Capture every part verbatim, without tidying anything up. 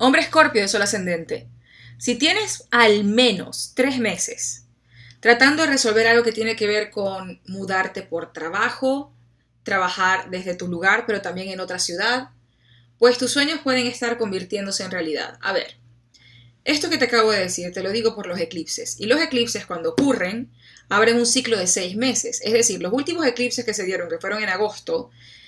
Hombre Escorpio de Sol ascendente. Si tienes al menos tres meses tratando de resolver algo que tiene que ver con mudarte por trabajo, trabajar desde tu lugar, pero también en otra ciudad, pues tus sueños pueden estar convirtiéndose en realidad. A ver, esto que te acabo de decir te lo digo por los eclipses. Y los eclipses, cuando ocurren, abren un ciclo de seis meses. Es decir, los últimos eclipses que se dieron, que fueron en agosto,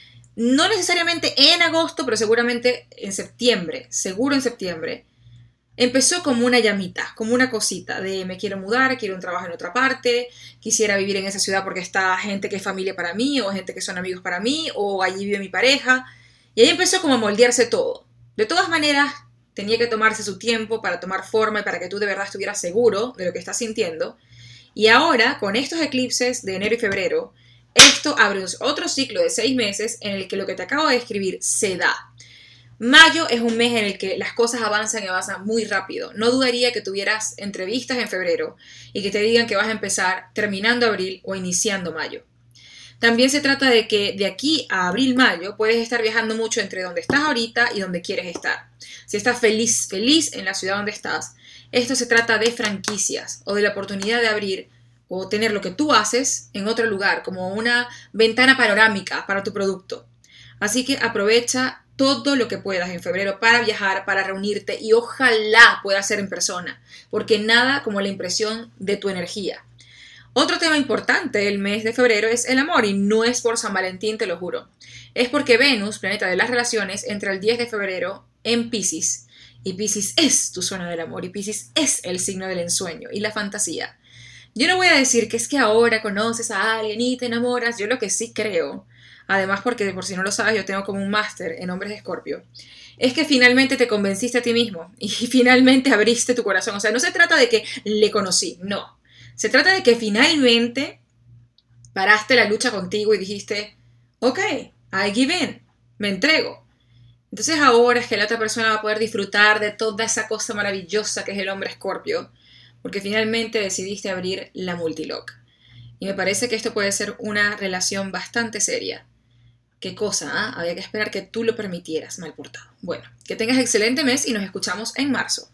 no necesariamente en agosto, pero seguramente en septiembre, seguro en septiembre, empezó como una llamita, como una cosita de me quiero mudar, quiero un trabajo en otra parte, quisiera vivir en esa ciudad porque está gente que es familia para mí, o gente que son amigos para mí, o allí vive mi pareja. Y ahí empezó como a moldearse todo. De todas maneras, tenía que tomarse su tiempo para tomar forma y para que tú de verdad estuvieras seguro de lo que estás sintiendo. Y ahora, con estos eclipses de enero y febrero, esto abre otro ciclo de seis meses en el que lo que te acabo de describir se da. Mayo es un mes en el que las cosas avanzan y avanzan muy rápido. No dudaría que tuvieras entrevistas en febrero y que te digan que vas a empezar terminando abril o iniciando mayo. También se trata de que de aquí a abril-mayo puedes estar viajando mucho entre donde estás ahorita y donde quieres estar. Si estás feliz, feliz en la ciudad donde estás, esto se trata de franquicias o de la oportunidad de abrir o tener lo que tú haces en otro lugar, como una ventana panorámica para tu producto. Así que aprovecha todo lo que puedas en febrero para viajar, para reunirte y ojalá puedas ser en persona, porque nada como la impresión de tu energía. Otro tema importante del mes de febrero es el amor, y no es por San Valentín, te lo juro. Es porque Venus, planeta de las relaciones, entra el diez de febrero en Piscis, y Piscis es tu zona del amor, y Piscis es el signo del ensueño y la fantasía. Yo no voy a decir que es que ahora conoces a alguien y te enamoras, yo lo que sí creo, además porque por si no lo sabes yo tengo como un máster en hombres de Escorpio, es que finalmente te convenciste a ti mismo y finalmente abriste tu corazón. O sea, no se trata de que le conocí, no. Se trata de que finalmente paraste la lucha contigo y dijiste, ok, I give in, me entrego. Entonces ahora es que la otra persona va a poder disfrutar de toda esa cosa maravillosa que es el hombre Escorpio, porque finalmente decidiste abrir la multilock. Y me parece que esto puede ser una relación bastante seria. Qué cosa, ¿eh? Había que esperar que tú lo permitieras, mal portado. Bueno, que tengas excelente mes y nos escuchamos en marzo.